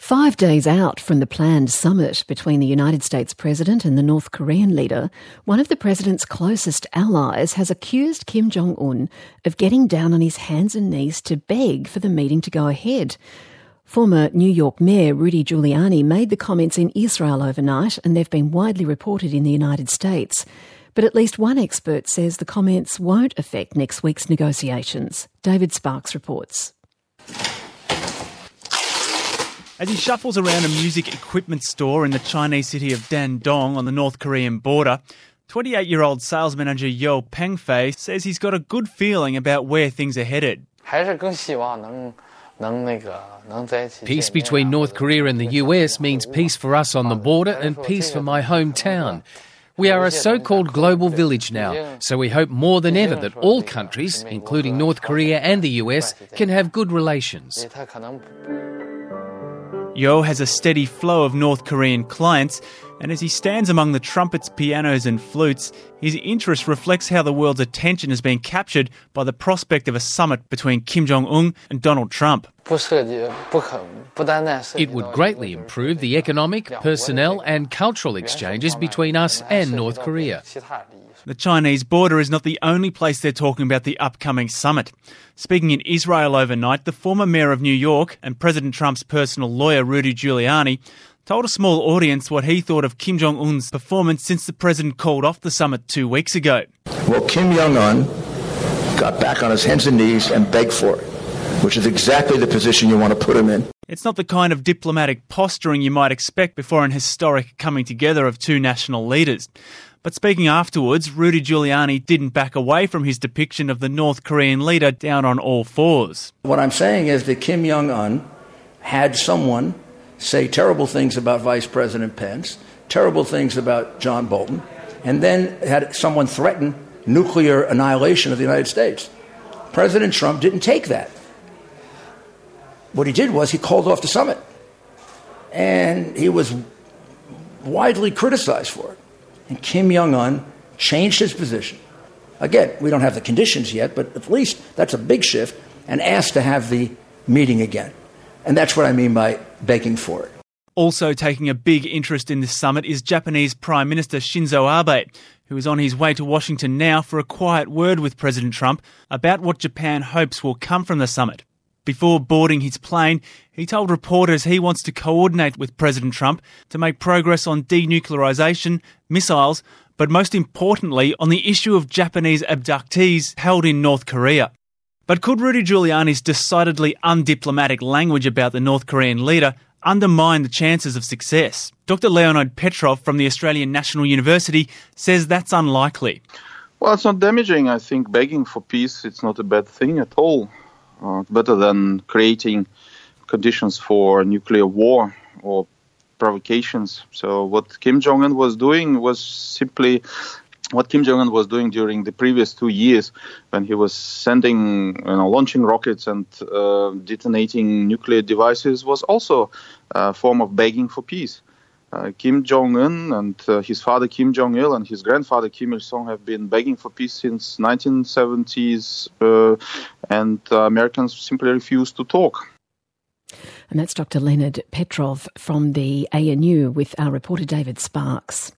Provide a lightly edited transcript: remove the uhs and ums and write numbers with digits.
5 days out from the planned summit between the United States president and the North Korean leader, one of the president's closest allies has accused Kim Jong-un of getting down on his hands and knees to beg for the meeting to go ahead. Former New York Mayor Rudy Giuliani made the comments in Israel overnight, and they've been widely reported in the United States. But at least one expert says the comments won't affect next week's negotiations. David Sparks reports. As he shuffles around a music equipment store in the Chinese city of Dandong on the North Korean border, 28-year-old sales manager Yo Pengfei says he's got a good feeling about where things are headed. Peace between North Korea and the US means peace for us on the border and peace for my hometown. We are a so-called global village now, so we hope more than ever that all countries, including North Korea and the US, can have good relations. Yo has a steady flow of North Korean clients, and as he stands among the trumpets, pianos and flutes, his interest reflects how the world's attention has been captured by the prospect of a summit between Kim Jong-un and Donald Trump. It would greatly improve the economic, personnel and cultural exchanges between us and North Korea. The Chinese border is not the only place they're talking about the upcoming summit. Speaking in Israel overnight, the former mayor of New York and President Trump's personal lawyer, Rudy Giuliani, told a small audience what he thought of Kim Jong-un's performance since the president called off the summit 2 weeks ago. Well, Kim Jong-un got back on his hands and knees and begged for it, which is exactly the position you want to put him in. It's not the kind of diplomatic posturing you might expect before an historic coming together of two national leaders. But speaking afterwards, Rudy Giuliani didn't back away from his depiction of the North Korean leader down on all fours. What I'm saying is that Kim Jong-un had someone say terrible things about Vice President Pence, terrible things about John Bolton, and then had someone threaten nuclear annihilation of the United States. President Trump didn't take that. What he did was he called off the summit, and he was widely criticized for it. And Kim Jong-un changed his position. Again, we don't have the conditions yet, but at least that's a big shift, and asked to have the meeting again. And that's what I mean by begging for it. Also taking a big interest in this summit is Japanese Prime Minister Shinzo Abe, who is on his way to Washington now for a quiet word with President Trump about what Japan hopes will come from the summit. Before boarding his plane, he told reporters he wants to coordinate with President Trump to make progress on denuclearization, missiles, but most importantly on the issue of Japanese abductees held in North Korea. But could Rudy Giuliani's decidedly undiplomatic language about the North Korean leader undermine the chances of success? Dr. Leonid Petrov from the Australian National University says that's unlikely. Well, it's not damaging. I think begging for peace, it's not a bad thing at all. Better than creating conditions for nuclear war or provocations. So what Kim Jong-un was doing was simply what Kim Jong-un was doing during the previous 2 years when he was sending, launching rockets and detonating nuclear devices was also a form of begging for peace. Kim Jong-un and his father Kim Jong-il and his grandfather Kim Il-sung have been begging for peace since 1970s, and Americans simply refuse to talk. And that's Dr. Leonid Petrov from the ANU with our reporter David Sparks.